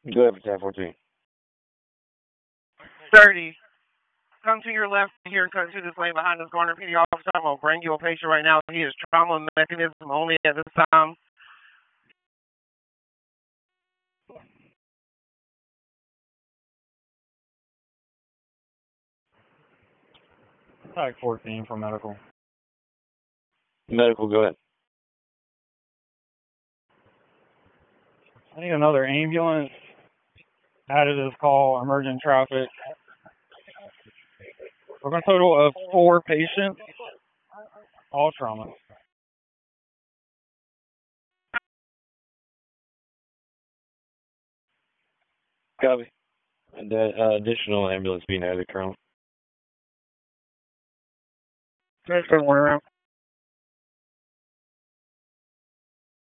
Go ahead for 1014. 30. Come to your left here and cut to this lane behind this corner. PD officer, I'm going to bring you a patient right now. He is trauma mechanism only at this time. Type 14 for medical. Medical, go ahead. I need another ambulance. Added this call, emergent traffic. We're going to total of 4 patients, all trauma. Copy. And additional ambulance being added currently. Just one around.